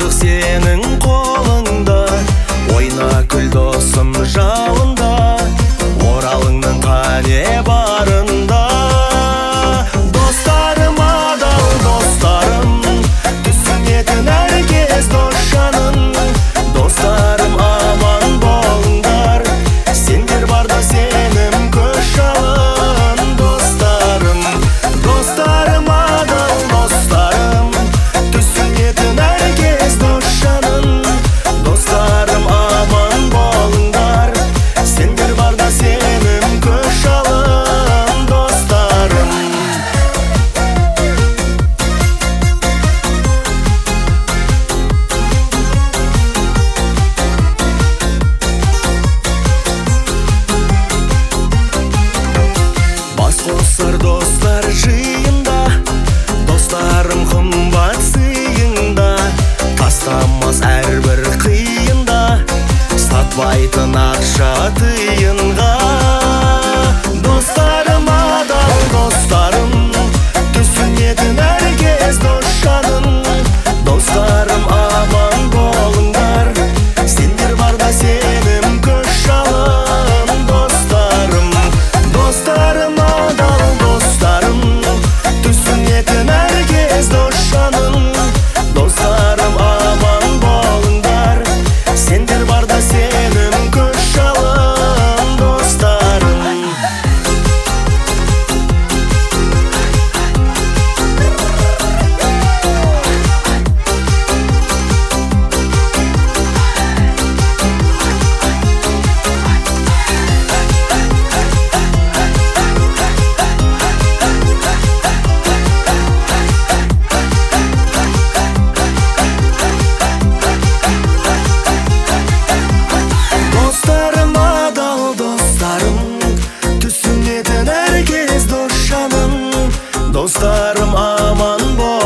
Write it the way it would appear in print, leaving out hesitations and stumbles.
Бақыттық сенің қолыңда, ойна күл досым жалында, оралыңның қане барында. Достарым адал достарым, түсінетін әркез дос жанын. Достарым аман болыңдар, сендер барда сенім көш алын. Достарым, достарым адал достарым, түсінетін әркез дос жанын. Достарым аман болыңдар, сендер барда сенім көш алын. Достарым. Бас қосар достар жиында, достарым қымбат сыйында. Тастамас әрбір қиында, сатпайтын ақша тиынға. Достарым адал достарым, түсінетін әркез дос жанын. Достарым аман болыңдар, сендер барда сенім көш алын. Достарым, достарым адал достарым, түсінетін әркез дос жанын. Достарым аман болыңдар, сендер барда сенім көш алын. Достарым. Достарым адал достарым, түсінетін әркез дос жанын. Достарым аман бол.